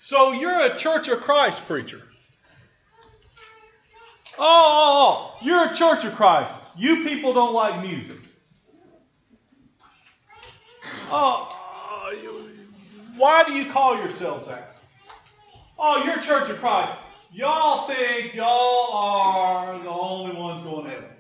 So you're a Church of Christ preacher. Oh, you're a Church of Christ. You people don't like music. Oh, why do you call yourselves that? Oh, you're Church of Christ. Y'all think y'all are the only ones going to heaven.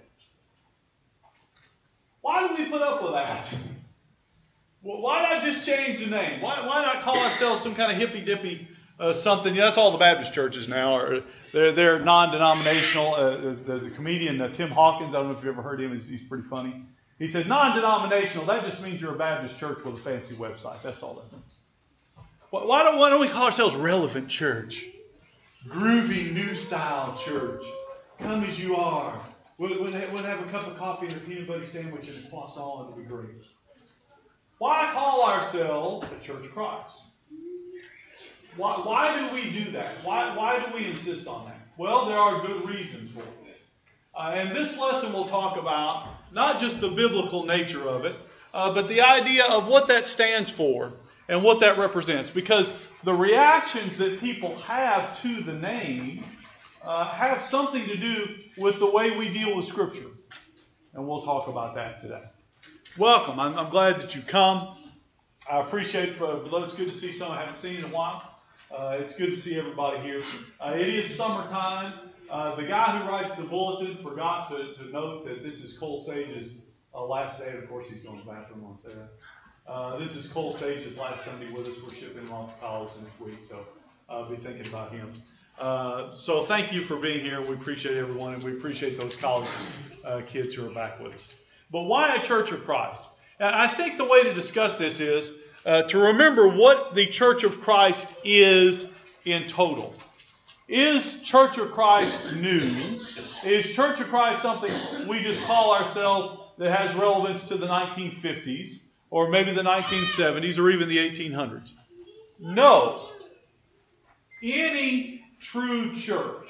Why do we put up with that? Well, why not just change the name? Why not call ourselves some kind of hippy-dippy something? That's all the Baptist churches now. They're non-denominational. There's a comedian, Tim Hawkins. I don't know if you've ever heard him. He's pretty funny. He said, non-denominational, that just means you're a Baptist church with a fancy website. That's all that means. Why don't we call ourselves Relevant Church? Groovy, new style church. Come as you are. We'll have a cup of coffee and a peanut butter sandwich and a croissant. It'll be great. Why call ourselves a Church of Christ? Why do we do that? Why do we insist on that? Well, there are good reasons for it. And this lesson will talk about not just the biblical nature of it, but the idea of what that stands for and what that represents. Because the reactions that people have to the name have something to do with the way we deal with Scripture. And we'll talk about that today. Welcome. I'm glad that you've come. I appreciate it. It's good to see some I haven't seen in a while. It's good to see everybody here. It is summertime. The guy who writes the bulletin forgot to note that this is Cole Sage's last day. Of course, he's going to the bathroom on Sarah. This is Cole Sage's last Sunday with us. We're shipping him off to college next week, so I'll be thinking about him. So thank you for being here. We appreciate everyone, and we appreciate those college kids who are back with us. But why a Church of Christ? And I think the way to discuss this is to remember what the Church of Christ is in total. Is Church of Christ new? Is Church of Christ something we just call ourselves that has relevance to the 1950s or maybe the 1970s or even the 1800s? No. Any true church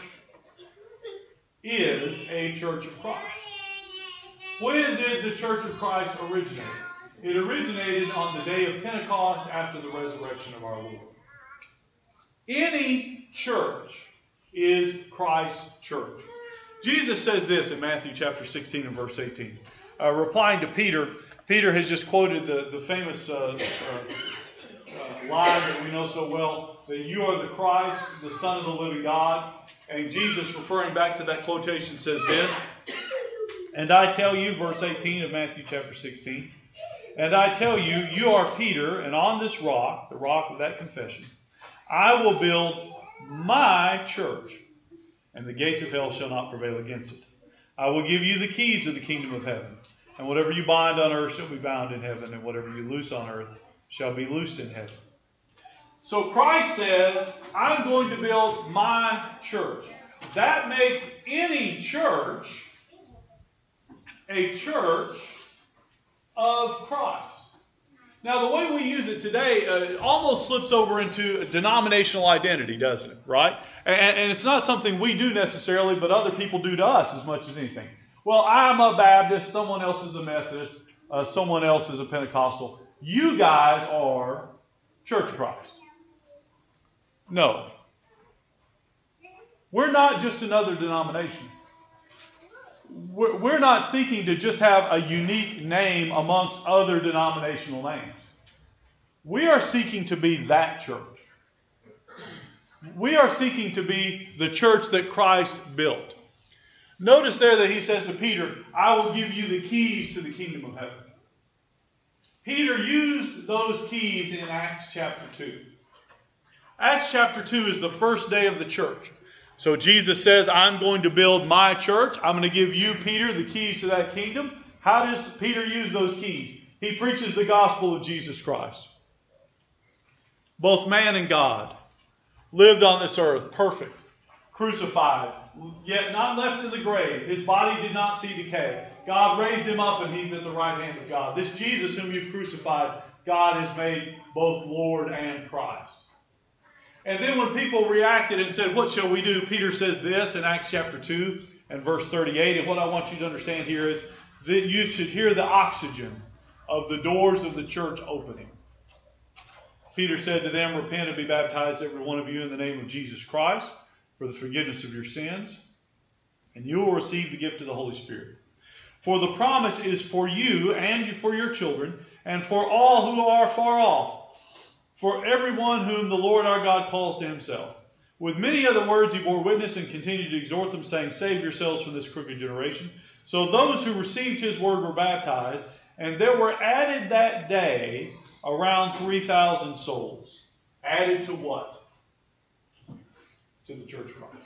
is a Church of Christ. When did the Church of Christ originate? It originated on the day of Pentecost after the resurrection of our Lord. Any church is Christ's church. Jesus says this in Matthew chapter 16 and verse 18. Replying to Peter, Peter has just quoted the famous line that we know so well, that you are the Christ, the Son of the living God. And Jesus, referring back to that quotation, says this, and I tell you, verse 18 of Matthew chapter 16, and I tell you, you are Peter, and on this rock, the rock of that confession, I will build my church, and the gates of hell shall not prevail against it. I will give you the keys of the kingdom of heaven, and whatever you bind on earth shall be bound in heaven, and whatever you loose on earth shall be loosed in heaven. So Christ says, I'm going to build my church. That makes any church a church of Christ. Now, the way we use it today almost slips over into a denominational identity, doesn't it? Right? And it's not something we do necessarily, but other people do to us as much as anything. Well, I'm a Baptist, someone else is a Methodist, someone else is a Pentecostal. You guys are Church of Christ. No. We're not just another denomination. We're not seeking to just have a unique name amongst other denominational names. We are seeking to be that church. We are seeking to be the church that Christ built. Notice there that he says to Peter, I will give you the keys to the kingdom of heaven. Peter used those keys in Acts chapter 2. Acts chapter 2 is the first day of the church. So Jesus says, I'm going to build my church. I'm going to give you, Peter, the keys to that kingdom. How does Peter use those keys? He preaches the gospel of Jesus Christ. Both man and God. Lived on this earth, perfect. Crucified, yet not left in the grave. His body did not see decay. God raised him up and he's at the right hand of God. This Jesus whom you've crucified, God has made both Lord and Christ. And then when people reacted and said, what shall we do? Peter says this in Acts chapter 2 and verse 38. And what I want you to understand here is that you should hear the oxygen of the doors of the church opening. Peter said to them, "Repent and be baptized, every one of you, in the name of Jesus Christ, for the forgiveness of your sins, and you will receive the gift of the Holy Spirit. For the promise is for you and for your children, and for all who are far off, for everyone whom the Lord our God calls to himself." With many other words he bore witness and continued to exhort them, saying, "Save yourselves from this crooked generation." So those who received his word were baptized, and there were added that day around 3,000 souls. Added to what? To the church of Christ.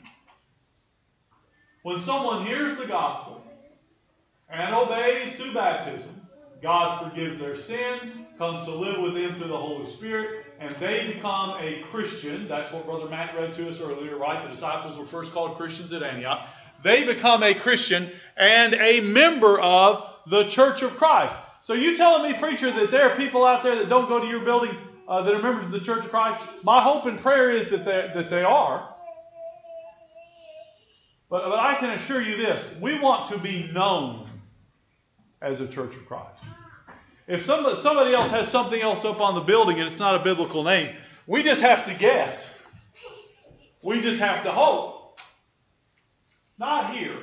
When someone hears the gospel and obeys through baptism, God forgives their sin, comes to live with them through the Holy Spirit, and they become a Christian. That's what Brother Matt read to us earlier, right? The disciples were first called Christians at Antioch. They become a Christian and a member of the Church of Christ. So you telling me, preacher, that there are people out there that don't go to your building that are members of the Church of Christ? My hope and prayer is that they are. But I can assure you this. We want to be known as a Church of Christ. If somebody else has something else up on the building and it's not a biblical name, we just have to guess. We just have to hope. Not here.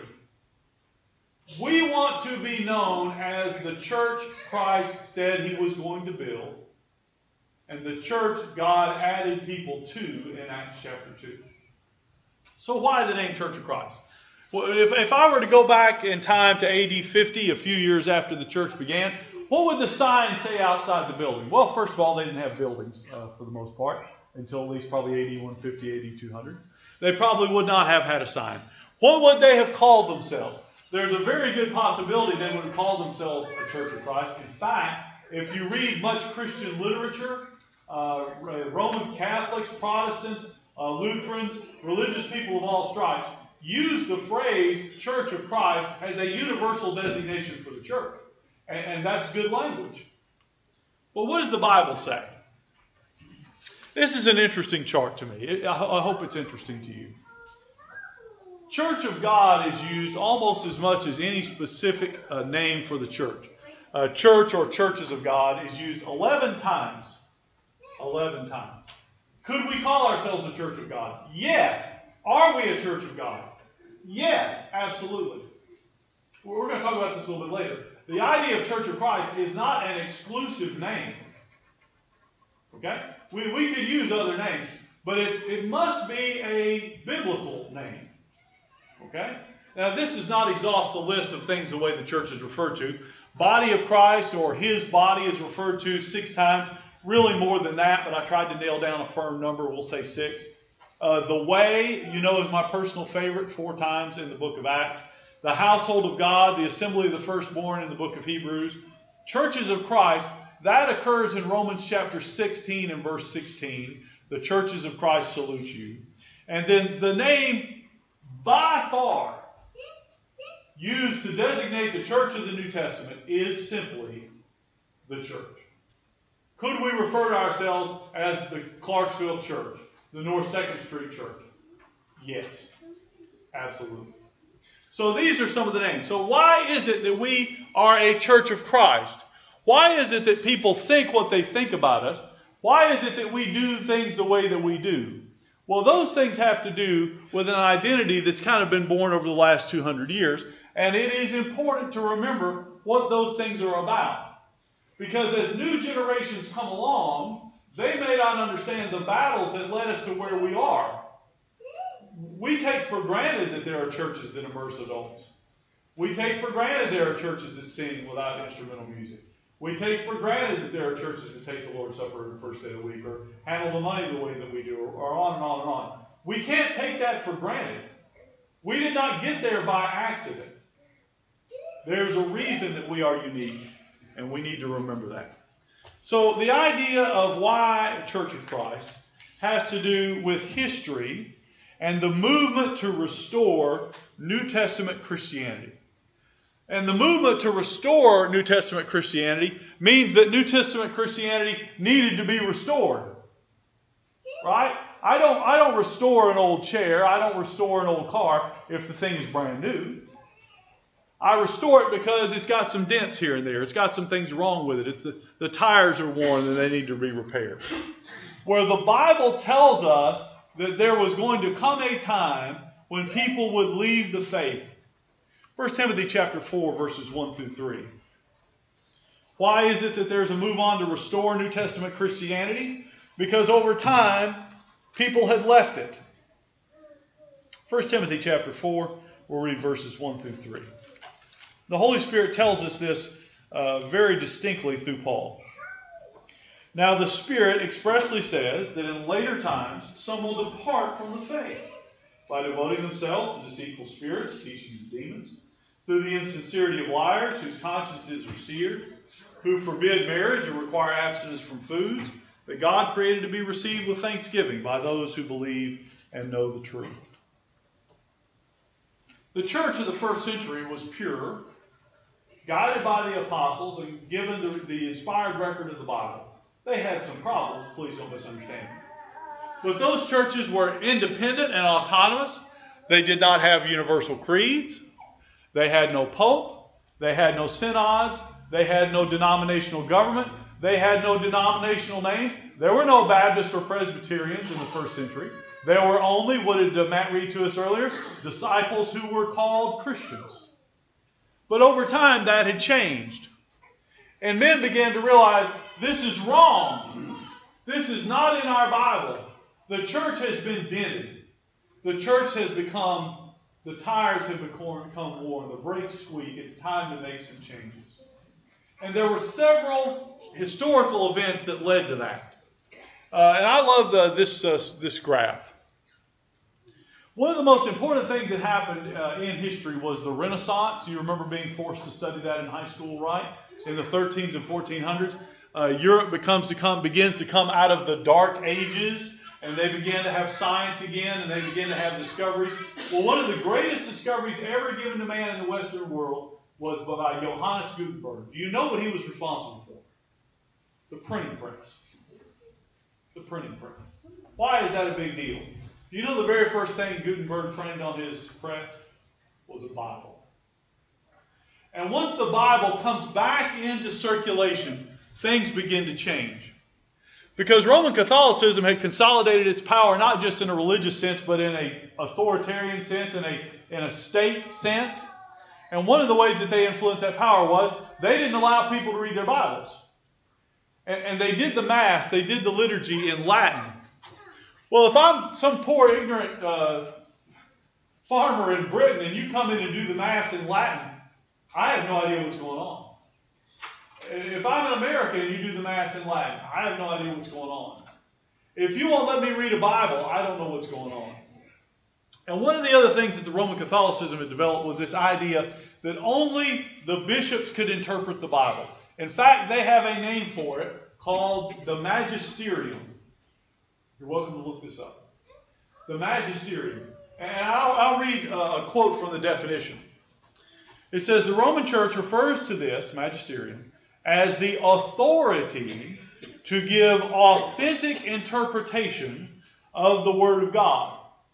We want to be known as the church Christ said he was going to build, and the church God added people to in Acts chapter 2. So why the name Church of Christ? Well, if I were to go back in time to AD 50, a few years after the church began, what would the sign say outside the building? Well, first of all, they didn't have buildings for the most part until at least probably AD 150, AD 200. They probably would not have had a sign. What would they have called themselves? There's a very good possibility they would have called themselves the Church of Christ. In fact, if you read much Christian literature, Roman Catholics, Protestants, Lutherans, religious people of all stripes, use the phrase Church of Christ as a universal designation for the church. And that's good language. But what does the Bible say? This is an interesting chart to me. I hope it's interesting to you. Church of God is used almost as much as any specific name for the church. Church or churches of God is used 11 times. 11 times. Could we call ourselves a church of God? Yes. Are we a church of God? Yes, absolutely. We're going to talk about this a little bit later. The idea of Church of Christ is not an exclusive name. Okay? We could use other names, but it must be a biblical name. Okay? Now, this does not exhaust the list of things the way the church is referred to. Body of Christ or his body is referred to 6 times. Really more than that, but I tried to nail down a firm number. We'll say 6. The way, is my personal favorite, 4 times in the book of Acts. The household of God, the assembly of the firstborn in the book of Hebrews. Churches of Christ, that occurs in Romans chapter 16 and verse 16. The churches of Christ salute you. And then the name by far used to designate the church of the New Testament is simply the church. Could we refer to ourselves as the Clarksville Church, the North 2nd Street Church? Yes, absolutely. So these are some of the names. So why is it that we are a church of Christ? Why is it that people think what they think about us? Why is it that we do things the way that we do? Well, those things have to do with an identity that's kind of been born over the last 200 years. And it is important to remember what those things are about. Because as new generations come along, they may not understand the battles that led us to where we are. We take for granted that there are churches that immerse adults. We take for granted there are churches that sing without instrumental music. We take for granted that there are churches that take the Lord's Supper the first day of the week or handle the money the way that we do, or on and on and on. We can't take that for granted. We did not get there by accident. There's a reason that we are unique, and we need to remember that. So the idea of why Church of Christ has to do with history and the movement to restore New Testament Christianity. And the movement to restore New Testament Christianity means that New Testament Christianity needed to be restored. Right? I don't restore an old chair. I don't restore an old car if the thing is brand new. I restore it because it's got some dents here and there. It's got some things wrong with it. the tires are worn and they need to be repaired. Where the Bible tells us that there was going to come a time when people would leave the faith. 1 Timothy chapter 4, verses 1 through 3. Why is it that there's a move on to restore New Testament Christianity? Because over time, people had left it. 1 Timothy chapter 4, we'll read verses 1 through 3. The Holy Spirit tells us this very distinctly through Paul. Now the Spirit expressly says that in later times some will depart from the faith by devoting themselves to deceitful spirits, teaching demons, through the insincerity of liars whose consciences are seared, who forbid marriage or require abstinence from foods that God created to be received with thanksgiving by those who believe and know the truth. The church of the first century was pure, guided by the apostles, and given the inspired record of the Bible. They had some problems, please don't misunderstand me. But those churches were independent and autonomous. They did not have universal creeds. They had no pope. They had no synods. They had no denominational government. They had no denominational names. There were no Baptists or Presbyterians in the first century. There were only, what did Matt read to us earlier? Disciples who were called Christians. But over time that had changed. And men began to realize this is wrong. This is not in our Bible. The church has been dented. The church has become, the tires have become worn. The brakes squeak. It's time to make some changes. And there were several historical events that led to that. And I love this graph. One of the most important things that happened in history was the Renaissance. You remember being forced to study that in high school, right? In the 1300s and 1400s. Europe begins to come out of the Dark Ages, and they began to have science again, and they began to have discoveries. Well, one of the greatest discoveries ever given to man in the Western world was by Johannes Gutenberg. Do you know what he was responsible for? The printing press. The printing press. Why is that a big deal? Do you know the very first thing Gutenberg framed on his press was a Bible? And once the Bible comes back into circulation, things begin to change. Because Roman Catholicism had consolidated its power not just in a religious sense, but in an authoritarian sense, in a state sense. And one of the ways that they influenced that power was they didn't allow people to read their Bibles. And they did the Mass, they did the liturgy in Latin. Well, if I'm some poor, ignorant farmer in Britain and you come in and do the Mass in Latin, I have no idea what's going on. If I'm an American and you do the Mass in Latin, I have no idea what's going on. If you won't let me read a Bible, I don't know what's going on. And one of the other things that the Roman Catholicism had developed was this idea that only the bishops could interpret the Bible. In fact, they have a name for it called the Magisterium. You're welcome to look this up. The Magisterium. And I'll read a quote from the definition. It says, the Roman Church refers to this, Magisterium, as the authority to give authentic interpretation of the Word of God.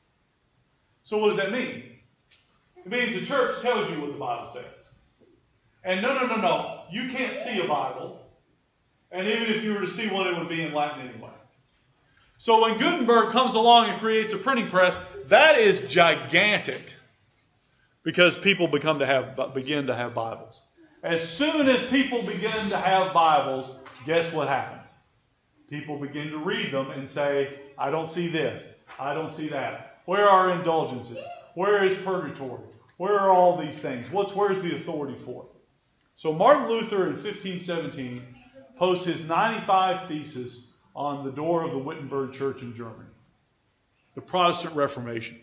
So what does that mean? It means the church tells you what the Bible says. And no. You can't see a Bible. And even if you were to see one, it would be in Latin anyway. So when Gutenberg comes along and creates a printing press, that is gigantic. Because people begin to have Bibles. As soon as people begin to have Bibles, guess what happens? People begin to read them and say, I don't see this. I don't see that. Where are indulgences? Where is purgatory? Where are all these things? Where's the authority for it? So Martin Luther in 1517 posts his 95 Theses on the door of the Wittenberg Church in Germany. The Protestant Reformation.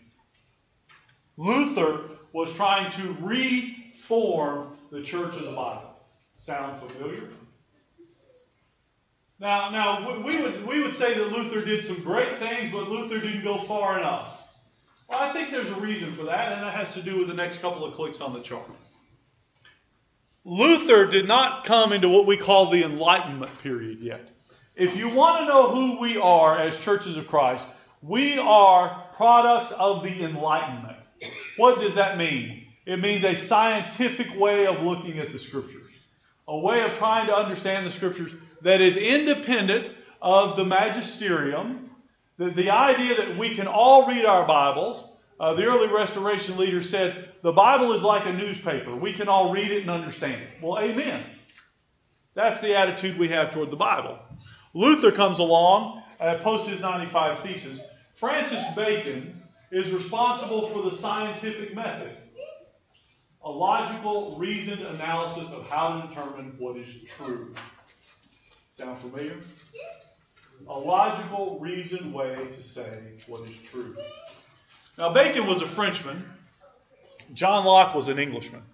Luther was trying to reform the Church of the Bible. Sound familiar? Now we would say that Luther did some great things, but Luther didn't go far enough. Well, I think there's a reason for that, and that has to do with the next couple of clicks on the chart. Luther did not come into what we call the Enlightenment period yet. If you want to know who we are as churches of Christ, we are products of the Enlightenment. What does that mean? It means a scientific way of looking at the Scriptures. A way of trying to understand the Scriptures that is independent of the magisterium. The idea that we can all read our Bibles. The early Restoration leaders said, the Bible is like a newspaper. We can all read it and understand it. Well, amen. That's the attitude we have toward the Bible. Luther comes along, posts his 95 Theses. Francis Bacon is responsible for the scientific method. A logical, reasoned analysis of how to determine what is true. Sound familiar? A logical, reasoned way to say what is true. Now, Bacon was a Frenchman. John Locke was an Englishman.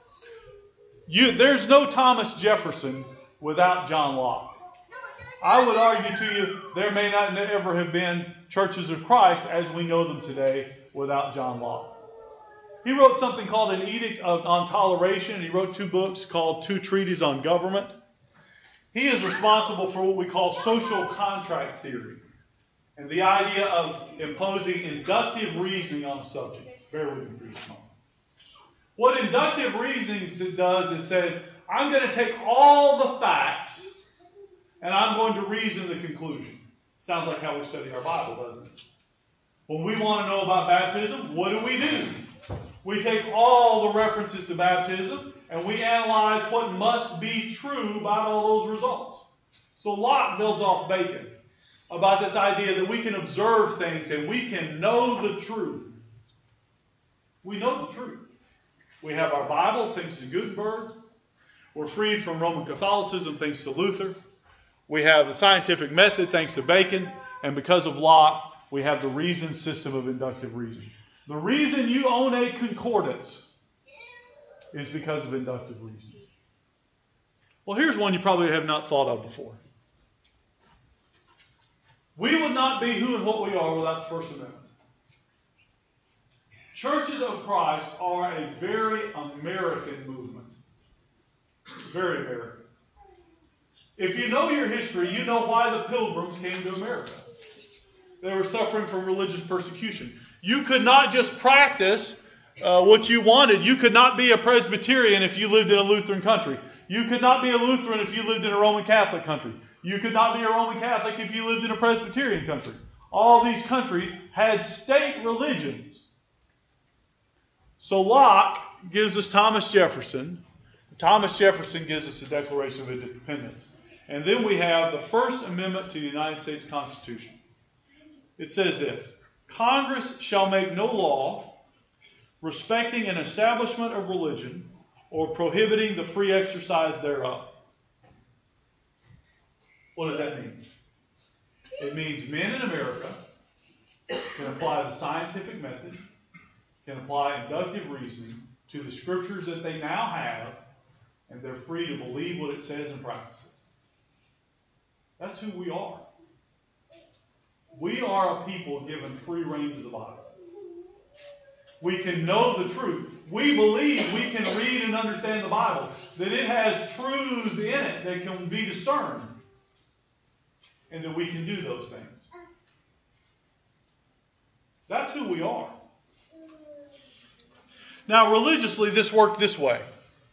There's no Thomas Jefferson without John Locke. I would argue to you there may not ever have been churches of Christ as we know them today without John Locke. He wrote something called an Edict on Toleration. He wrote 2 books called 2 Treatises on Government. He is responsible for what we call social contract theory and the idea of imposing inductive reasoning on a subject. Bear with me for just a moment. What inductive reasoning does is say, I'm going to take all the facts and I'm going to reason the conclusion. Sounds like how we study our Bible, doesn't it? When we want to know about baptism, what do? We take all the references to baptism and we analyze what must be true about all those results. So Locke builds off Bacon about this idea that we can observe things and we can know the truth. We know the truth. We have our Bibles, thanks to Gutenberg. We're freed from Roman Catholicism, thanks to Luther. We have the scientific method, thanks to Bacon. And because of Locke, we have the reasoned system of inductive reasoning. The reason you own a concordance is because of inductive reasoning. Well, here's one you probably have not thought of before. We would not be who and what we are without the First Amendment. Churches of Christ are a very American movement. Very American. If you know your history, you know why the Pilgrims came to America. They were suffering from religious persecution. You could not just practice what you wanted. You could not be a Presbyterian if you lived in a Lutheran country. You could not be a Lutheran if you lived in a Roman Catholic country. You could not be a Roman Catholic if you lived in a Presbyterian country. All these countries had state religions. So Locke gives us Thomas Jefferson. Thomas Jefferson gives us the Declaration of Independence. And then we have the First Amendment to the United States Constitution. It says this: Congress shall make no law respecting an establishment of religion or prohibiting the free exercise thereof. What does that mean? It means men in America can apply the scientific method, can apply inductive reasoning to the scriptures that they now have, and they're free to believe what it says and practice it. That's who we are. We are a people given free rein to the Bible. We can know the truth. We believe we can read and understand the Bible, that it has truths in it that can be discerned, and that we can do those things. That's who we are. Now, religiously, this worked this way.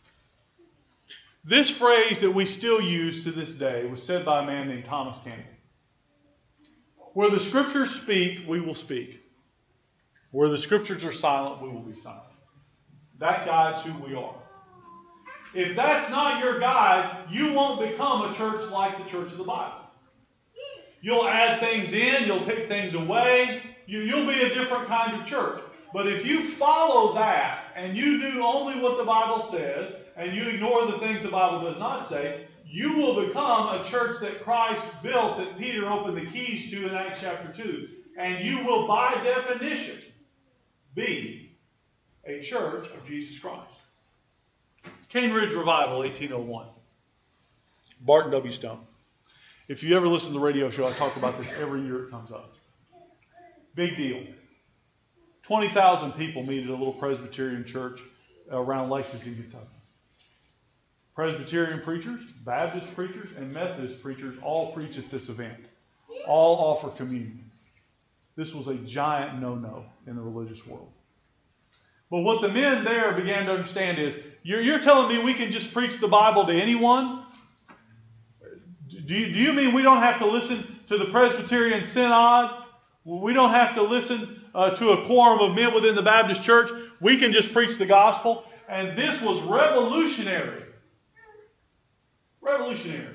This phrase that we still use to this day was said by a man named Thomas Campbell. Where the scriptures speak, we will speak. Where the scriptures are silent, we will be silent. That guides who we are. If that's not your guide, you won't become a church like the Church of the Bible. You'll add things in, you'll take things away. You'll be a different kind of church. But if you follow that and you do only what the Bible says and you ignore the things the Bible does not say, you will become a church that Christ built, that Peter opened the keys to in Acts chapter 2. And you will, by definition, be a church of Jesus Christ. Cane Ridge Revival, 1801. Barton W. Stone. If you ever listen to the radio show, I talk about this every year it comes up. Big deal. 20,000 people meet at a little Presbyterian church around Lexington, Kentucky. Presbyterian preachers, Baptist preachers, and Methodist preachers all preach at this event. All offer communion. This was a giant no-no in the religious world. But what the men there began to understand is, you're telling me we can just preach the Bible to anyone? Do you mean we don't have to listen to the Presbyterian Synod? We don't have to listen to a quorum of men within the Baptist Church? We can just preach the gospel? And this was revolutionary. Revolutionary.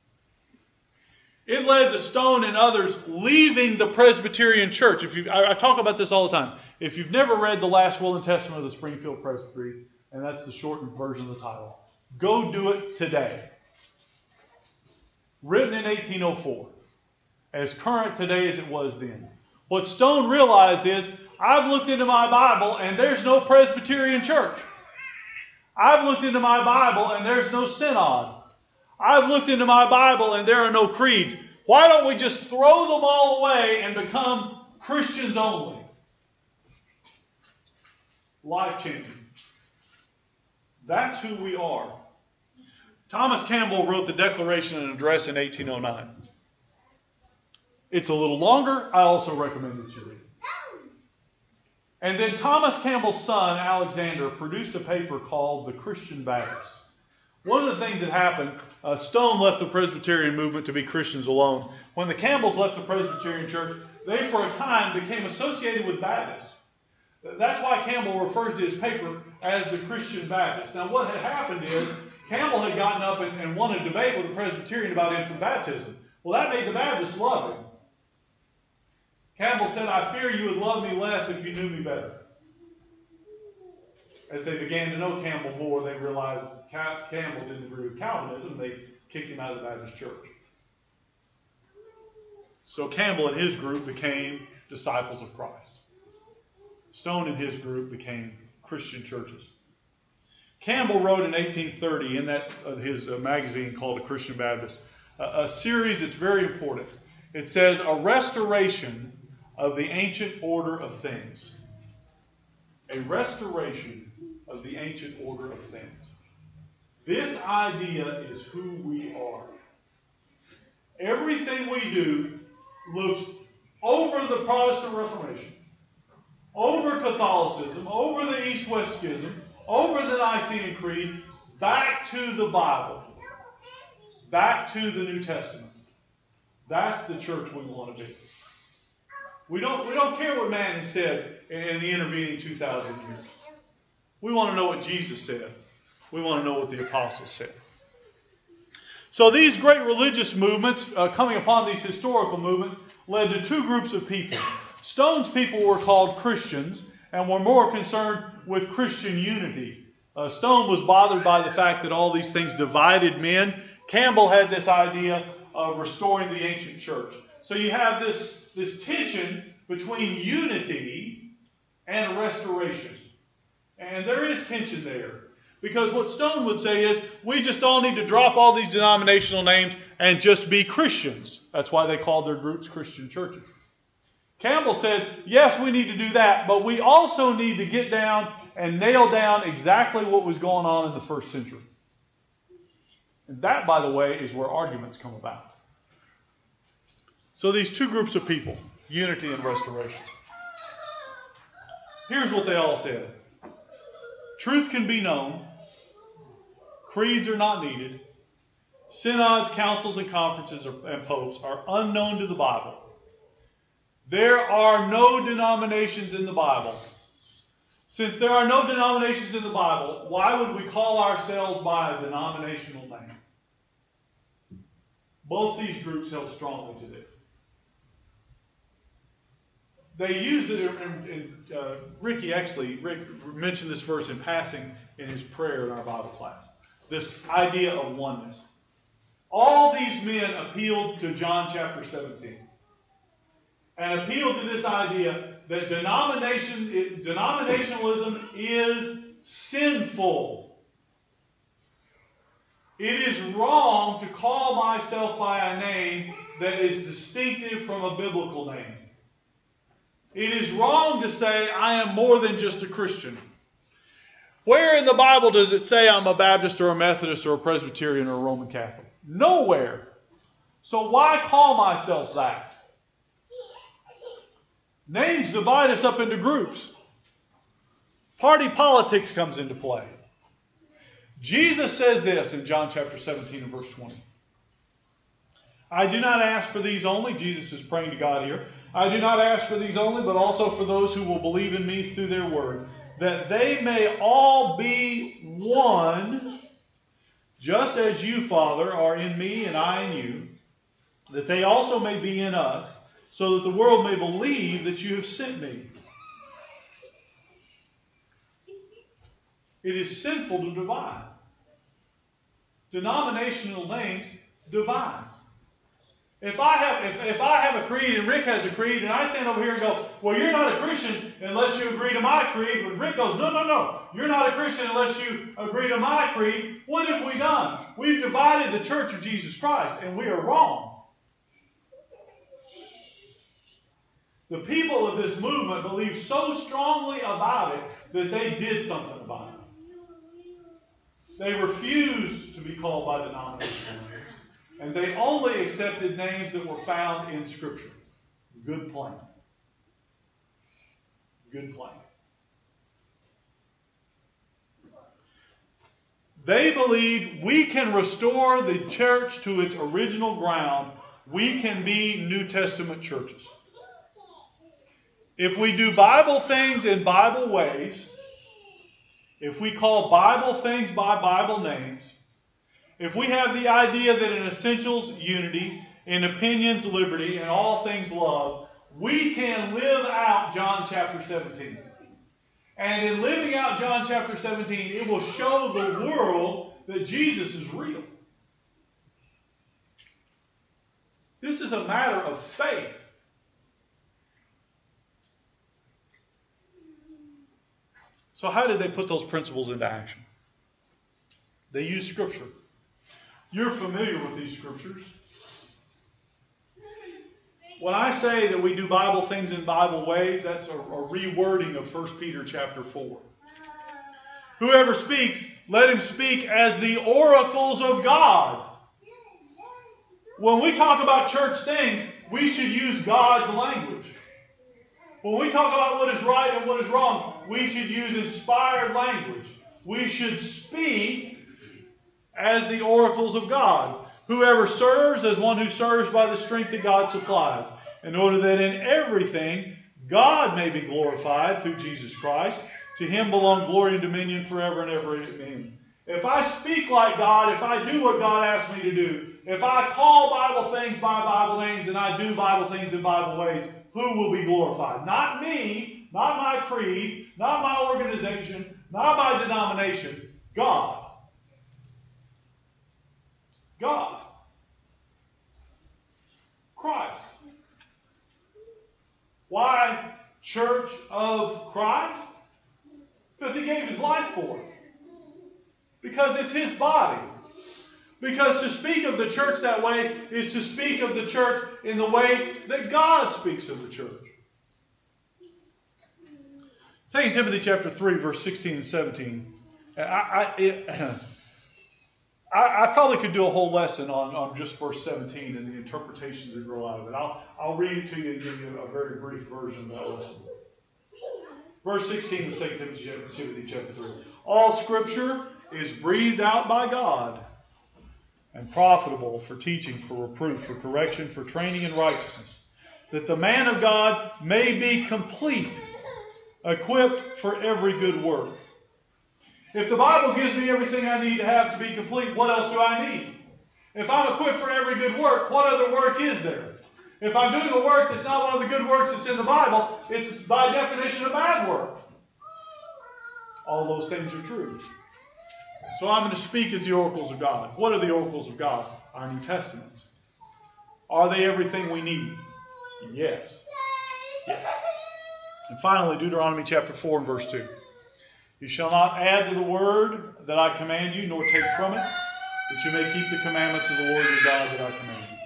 It led to Stone and others leaving the Presbyterian Church. I talk about this all the time. If you've never read The Last Will and Testament of the Springfield Presbytery, and that's the shortened version of the title, go do it today. Written in 1804, as current today as it was then. What Stone realized is, I've looked into my Bible and there's no Presbyterian church. I've looked into my Bible and there's no synod. I've looked into my Bible and there are no creeds. Why don't we just throw them all away and become Christians only? Life-changing. That's who we are. Thomas Campbell wrote the Declaration and Address in 1809. It's a little longer. I also recommend that you read it. And then Thomas Campbell's son, Alexander, produced a paper called The Christian Baptist. One of the things that happened, Stone left the Presbyterian movement to be Christians alone. When the Campbells left the Presbyterian church, they for a time became associated with Baptists. That's why Campbell refers to his paper as the Christian Baptist. Now what had happened is, Campbell had gotten up and won a debate with a Presbyterian about infant baptism. Well, that made the Baptists love him. Campbell said, I fear you would love me less if you knew me better. As they began to know Campbell more, they realized Campbell didn't agree with Calvinism. They kicked him out of the Baptist church. So Campbell and his group became disciples of Christ. Stone and his group became Christian churches. Campbell wrote in 1830 in his magazine called The Christian Baptist, a series that's very important. It says, a restoration of the ancient order of things. A restoration of the ancient order of things. This idea is who we are. Everything we do looks over the Protestant Reformation, over Catholicism, over the East-West Schism, over the Nicene Creed, back to the Bible, back to the New Testament. That's the church we want to be. We don't care what man has said in the intervening 2,000 years. We want to know what Jesus said. We want to know what the apostles said. So these great religious movements, coming upon these historical movements, led to two groups of people. Stone's people were called Christians and were more concerned with Christian unity. Stone was bothered by the fact that all these things divided men. Campbell had this idea of restoring the ancient church. So you have this tension between unity and restoration. And there is tension there. Because what Stone would say is, we just all need to drop all these denominational names and just be Christians. That's why they called their groups Christian churches. Campbell said, yes, we need to do that, but we also need to get down and nail down exactly what was going on in the first century. And that, by the way, is where arguments come about. So these two groups of people, unity and restoration. Here's what they all said. Truth can be known. Creeds are not needed. Synods, councils, and conferences and popes are unknown to the Bible. There are no denominations in the Bible. Since there are no denominations in the Bible, why would we call ourselves by a denominational name? Both these groups held strongly to this. They used it, and Rick mentioned this verse in passing in his prayer in our Bible class. This idea of oneness. All these men appealed to John chapter 17. And appealed to this idea that denominationalism is sinful. It is wrong to call myself by a name that is distinctive from a biblical name. It is wrong to say I am more than just a Christian. Where in the Bible does it say I'm a Baptist or a Methodist or a Presbyterian or a Roman Catholic? Nowhere. So why call myself that? Names divide us up into groups. Party politics comes into play. Jesus says this in John chapter 17 and verse 20. I do not ask for these only, Jesus is praying to God here, I do not ask for these only, but also for those who will believe in me through their word, that they may all be one, just as you, Father, are in me and I in you, that they also may be in us, so that the world may believe that you have sent me. It is sinful to divide. Denominational names divide. If I have a creed and Rick has a creed, and I stand over here and go, well, you're not a Christian unless you agree to my creed. But Rick goes, no, you're not a Christian unless you agree to my creed. What have we done? We've divided the church of Jesus Christ, and we are wrong. The people of this movement believe so strongly about it that they did something about it. They refused to be called by denominational names. And they only accepted names that were found in Scripture. Good plan. Good plan. They believe we can restore the church to its original ground. We can be New Testament churches. If we do Bible things in Bible ways, if we call Bible things by Bible names, if we have the idea that in essentials, unity, in opinions, liberty, in all things, love, we can live out John chapter 17. And in living out John chapter 17, it will show the world that Jesus is real. This is a matter of faith. So how did they put those principles into action? They used Scripture. You're familiar with these Scriptures. When I say that we do Bible things in Bible ways, that's a rewording of 1 Peter chapter 4. Whoever speaks, let him speak as the oracles of God. When we talk about church things, we should use God's language. When we talk about what is right and what is wrong, we should use inspired language. We should speak as the oracles of God. Whoever serves as one who serves by the strength that God supplies, in order that in everything God may be glorified through Jesus Christ. To him belong glory and dominion forever and ever. Amen. If I speak like God, if I do what God asks me to do, if I call Bible things by Bible names and I do Bible things in Bible ways, who will be glorified? Not me, not my creed, not my organization, not my denomination. God. God. Christ. Why Church of Christ? Because he gave his life for it. Because it's his body. Because to speak of the church that way is to speak of the church in the way that God speaks of the church. 2 Timothy chapter 3, verse 16 and 17. I probably could do a whole lesson on just verse 17 and the interpretations that grow out of it. I'll read it to you and give you a very brief version of that lesson. Verse 16 of 2 Timothy chapter 3. All Scripture is breathed out by God and profitable for teaching, for reproof, for correction, for training in righteousness, that the man of God may be complete, equipped for every good work. If the Bible gives me everything I need to have to be complete, what else do I need? If I'm equipped for every good work, what other work is there? If I'm doing a work that's not one of the good works that's in the Bible, it's by definition a bad work. All those things are true. So I'm going to speak as the oracles of God. What are the oracles of God? Our New Testaments. Are they everything we need? Yes. And finally, Deuteronomy chapter 4 and verse 2. You shall not add to the word that I command you, nor take from it, that you may keep the commandments of the Lord your God that I command you.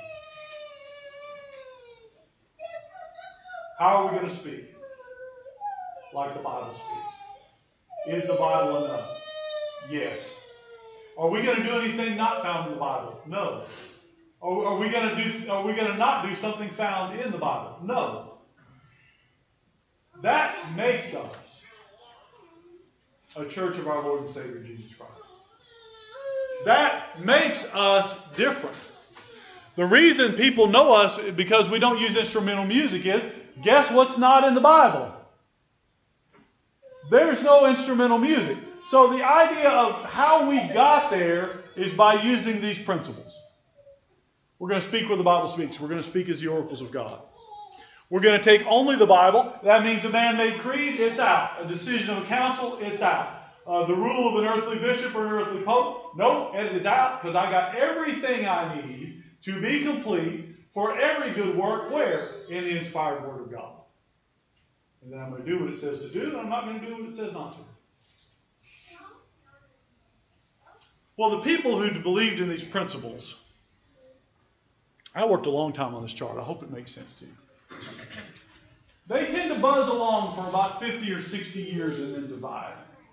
How are we going to speak? Like the Bible speaks. Is the Bible enough? Yes. Are we going to do anything not found in the Bible? No. Are we going to not do something found in the Bible? No. That makes us a church of our Lord and Savior Jesus Christ. That makes us different. The reason people know us because we don't use instrumental music is, guess what's not in the Bible? There's no instrumental music. So the idea of how we got there is by using these principles. We're going to speak where the Bible speaks. We're going to speak as the oracles of God. We're going to take only the Bible. That means a man-made creed, it's out. A decision of a council, it's out. The rule of an earthly bishop or an earthly pope, no, it is out because I got everything I need to be complete for every good work. Where? In the inspired Word of God. And then I'm going to do what it says to do, and I'm not going to do what it says not to. Well, the people who believed in these principles, I worked a long time on this chart. I hope it makes sense to you. They tend to buzz along for about 50 or 60 years and then divide.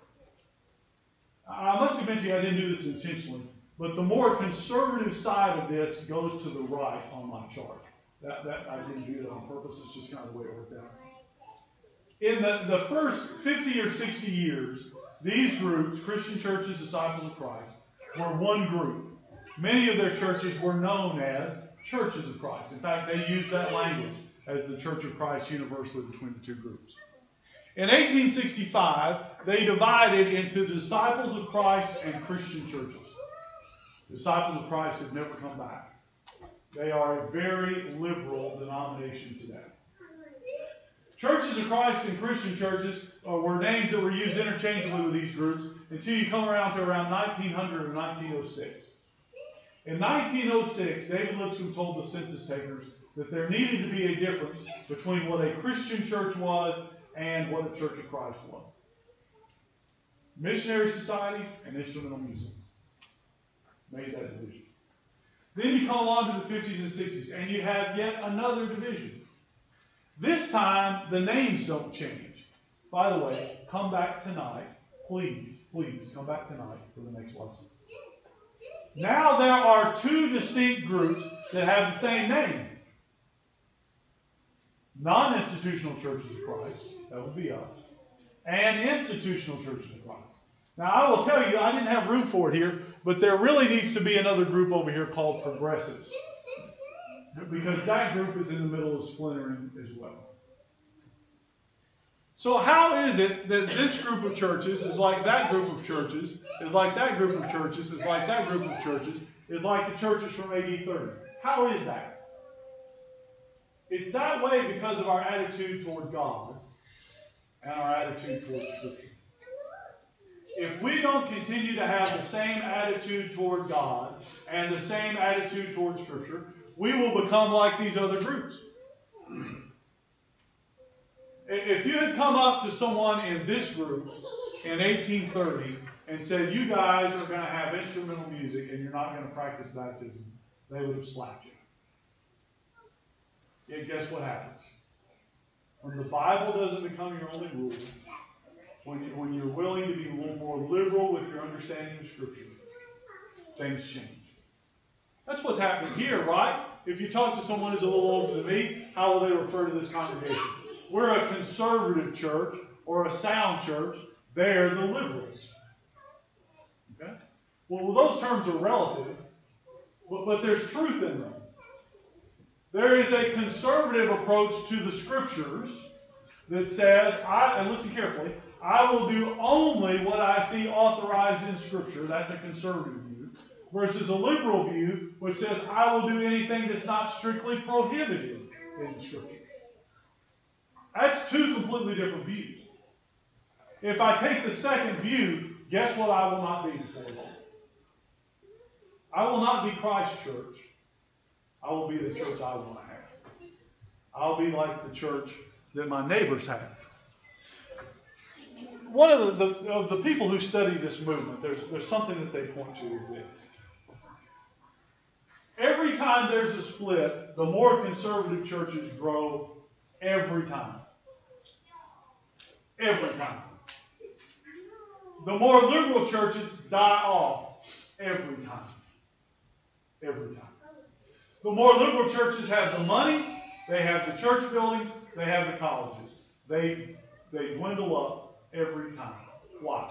I must admit to you, I didn't do this intentionally, but the more conservative side of this goes to the right on my chart. That I didn't do that on purpose. It's just kind of the way it worked out. In the first 50 or 60 years, these groups, Christian churches, disciples of Christ, were one group. Many of their churches were known as churches of Christ. In fact, they used that language as the Church of Christ universally between the two groups. In 1865, they divided into Disciples of Christ and Christian churches. Disciples of Christ have never come back. They are a very liberal denomination today. Churches of Christ and Christian churches were names that were used interchangeably with these groups until you come around to around 1900 or 1906. In 1906, David Lipscomb told the census takers that there needed to be a difference between what a Christian church was and what a Church of Christ was. Missionary societies and instrumental music made that division. Then you come along to the 50s and 60s, and you have yet another division. This time, the names don't change. By the way, come back tonight. Please come back tonight for the next lesson. Now there are two distinct groups that have the same name. Non-institutional churches of Christ, that would be us, and institutional churches of Christ. Now I will tell you, I didn't have room for it here, but there really needs to be another group over here called progressives. Because that group is in the middle of splintering as well. So how is it that this group of churches is like that group of churches, is like that group of churches, is like that group of churches, is like the churches from AD 30? How is that? It's that way because of our attitude toward God and our attitude toward Scripture. If we don't continue to have the same attitude toward God and the same attitude toward Scripture, we will become like these other groups. If you had come up to someone in this group in 1830 and said, you guys are going to have instrumental music and you're not going to practice baptism, they would have slapped you. Yet guess what happens? When the Bible doesn't become your only rule, when you're willing to be a little more liberal with your understanding of Scripture, things change. That's what's happening here, right? If you talk to someone who's a little older than me, how will they refer to this congregation? We're a conservative church or a sound church. They're the liberals. Okay? Well, those terms are relative, but there's truth in them. There is a conservative approach to the Scriptures that says, and listen carefully, I will do only what I see authorized in Scripture. That's a conservative view. Versus a liberal view, which says, I will do anything that's not strictly prohibited in Scripture. That's two completely different views. If I take the second view, guess what I will not be before long? I will not be Christ's church. I will be the church I want to have. I'll be like the church that my neighbors have. One of the people who study this movement, there's something that they point to is this. Every time there's a split, the more conservative churches grow every time. Every time. The more liberal churches die off every time. Every time. The more liberal churches have the money, they have the church buildings, they have the colleges. They dwindle up every time. Why?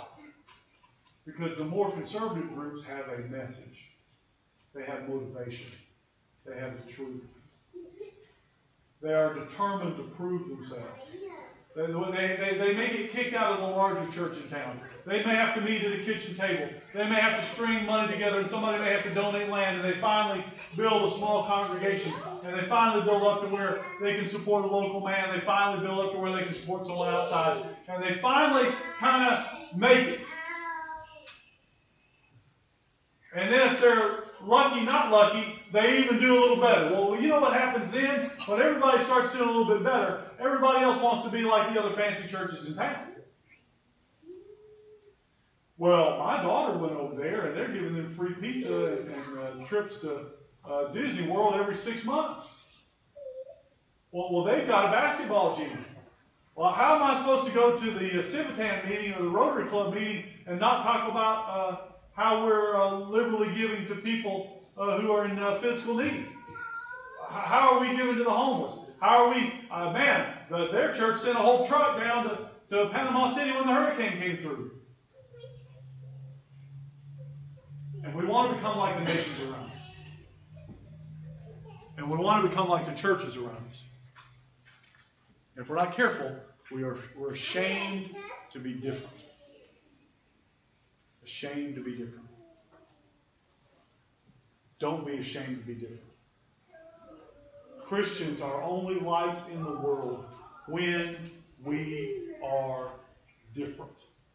Because the more conservative groups have a message. They have motivation. They have the truth. They are determined to prove themselves. They may get kicked out of the larger church in town. They may have to meet at a kitchen table. They may have to string money together, and somebody may have to donate land, and they finally build a small congregation, and they finally build up to where they can support a local man. They finally build up to where they can support someone outside, and they finally kind of make it. And then if they're lucky, not lucky, they even do a little better. Well, you know what happens then? When everybody starts doing a little bit better, everybody else wants to be like the other fancy churches in town. Well, my daughter went over there, and they're giving them free pizza and trips to Disney World every 6 months. Well, they've got a basketball gym. Well, how am I supposed to go to the Civitan meeting or the Rotary Club meeting and not talk about how we're liberally giving to people who are in physical need? How are we giving to the homeless? How are we, their church sent a whole truck down to Panama City when the hurricane came through. And we want to become like the nations around us. And we want to become like the churches around us. And if we're not careful, we're ashamed to be different. Ashamed to be different. Don't be ashamed to be different. Christians are only lights in the world when we are different.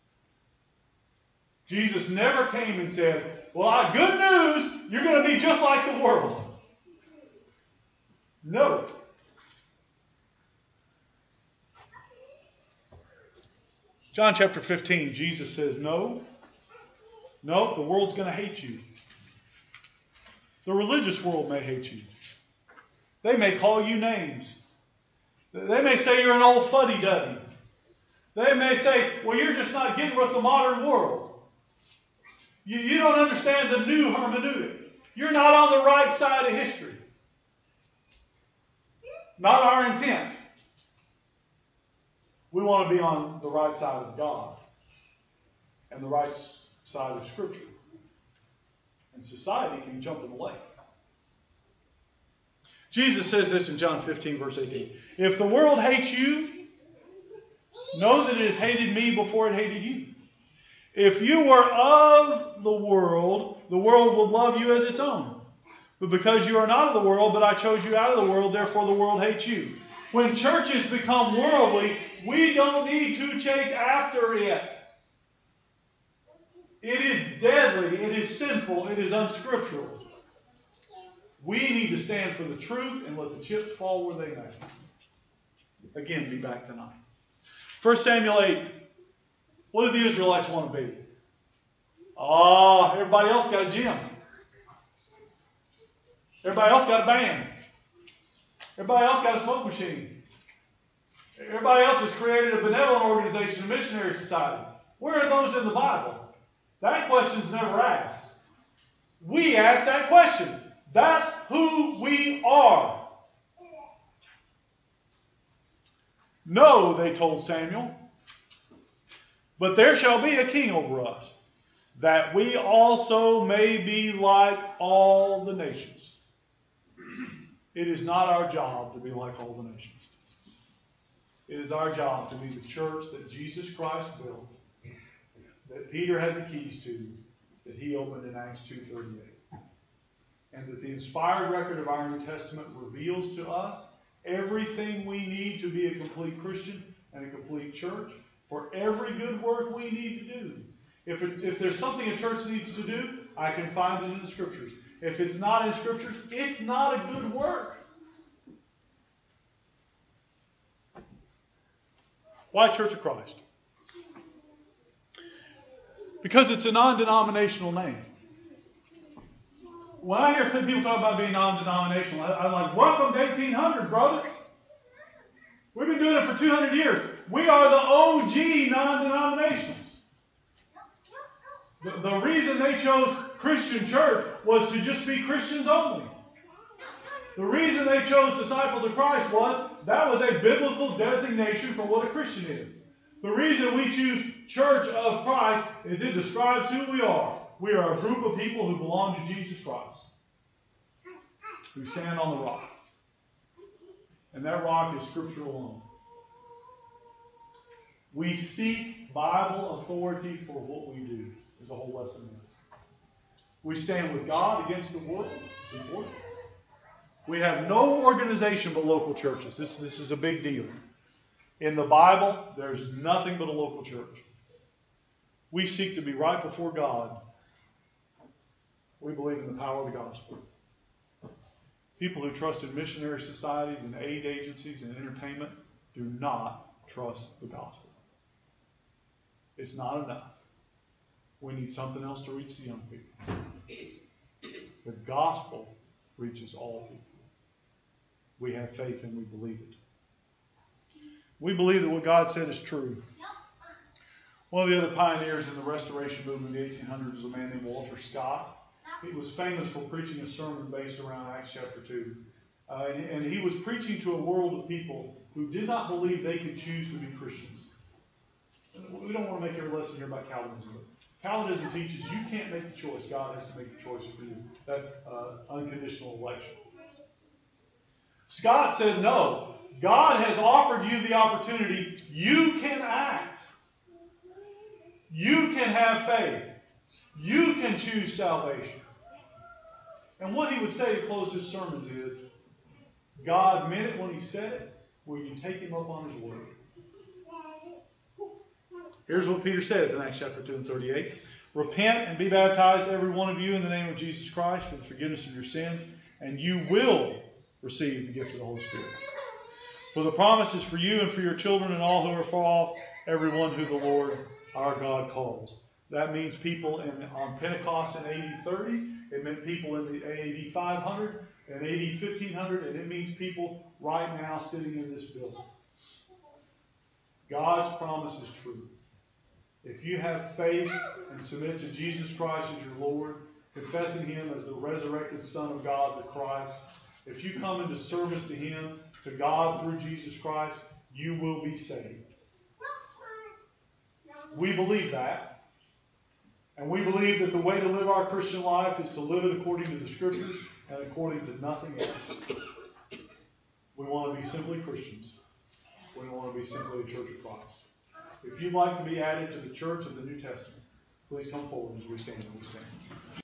Jesus never came and said, well, good news, you're going to be just like the world. No. John chapter 15, Jesus says, no, the world's going to hate you. The religious world may hate you. They may call you names. They may say you're an old fuddy-duddy. They may say, well, you're just not getting with the modern world. You don't understand the new hermeneutic. You're not on the right side of history. Not our intent. We want to be on the right side of God and the right side of Scripture. And society can jump in the lake. Jesus says this in John 15, verse 18. If the world hates you, know that it has hated me before it hated you. If you were of the world would love you as its own. But because you are not of the world, but I chose you out of the world, therefore the world hates you. When churches become worldly, we don't need to chase after it. It is deadly, it is sinful, it is unscriptural. We need to stand for the truth and let the chips fall where they may. Again, be back tonight. 1 Samuel 8. What do the Israelites want to be? Everybody else got a gym. Everybody else got a band. Everybody else got a smoke machine. Everybody else has created a benevolent organization, a missionary society. Where are those in the Bible? That question's never asked. We ask that question. That's who we are. No, they told Samuel, but there shall be a king over us, that we also may be like all the nations. It is not our job to be like all the nations. It is our job to be the church that Jesus Christ built, that Peter had the keys to, that he opened in Acts 2:38. And that the inspired record of our New Testament reveals to us everything we need to be a complete Christian and a complete church, for every good work we need to do. If there's something a church needs to do, I can find it in the Scriptures. If it's not in Scriptures, it's not a good work. Why Church of Christ? Because it's a non-denominational name. When I hear people talk about being non-denominational, I'm like, welcome to 1800, brother. We've been doing it for 200 years. We are the OG non-denominationals. The reason they chose Christian church was to just be Christians only. The reason they chose Disciples of Christ was that was a biblical designation for what a Christian is. The reason we choose Church of Christ is it describes who we are. We are a group of people who belong to Jesus Christ. We stand on the rock. And that rock is Scripture alone. We seek Bible authority for what we do. There's a whole lesson there. We stand with God against the world. It's important. We have no organization but local churches. This is a big deal. In the Bible, there's nothing but a local church. We seek to be right before God. We believe in the power of the gospel. People who trust in missionary societies and aid agencies and entertainment do not trust the gospel. It's not enough. We need something else to reach the young people. The gospel reaches all people. We have faith and we believe it. We believe that what God said is true. One of the other pioneers in the Restoration movement in the 1800s was a man named Walter Scott. He was famous for preaching a sermon based around Acts chapter 2. And he was preaching to a world of people who did not believe they could choose to be Christians. We don't want to make every lesson here about Calvinism, but Calvinism teaches you can't make the choice. God has to make the choice for you. That's unconditional election. Scott said, no. God has offered you the opportunity. You can act. You can have faith. You can choose salvation. And what he would say to close his sermons is, God meant it when he said it. Will you take him up on his word? Here's what Peter says in Acts chapter 2 and 38. Repent and be baptized, every one of you, in the name of Jesus Christ for the forgiveness of your sins, and you will receive the gift of the Holy Spirit. For the promise is for you and for your children and all who are far off, everyone who the Lord our God calls. That means people on Pentecost in AD 30. It meant people in the AD 500 and AD 1500. And it means people right now sitting in this building. God's promise is true. If you have faith and submit to Jesus Christ as your Lord, confessing him as the resurrected Son of God, the Christ, if you come into service to him, to God through Jesus Christ, you will be saved. We believe that. And we believe that the way to live our Christian life is to live it according to the Scriptures and according to nothing else. We want to be simply Christians. We don't want to be simply a Church of Christ. If you'd like to be added to the church of the New Testament, please come forward as we stand and we sing.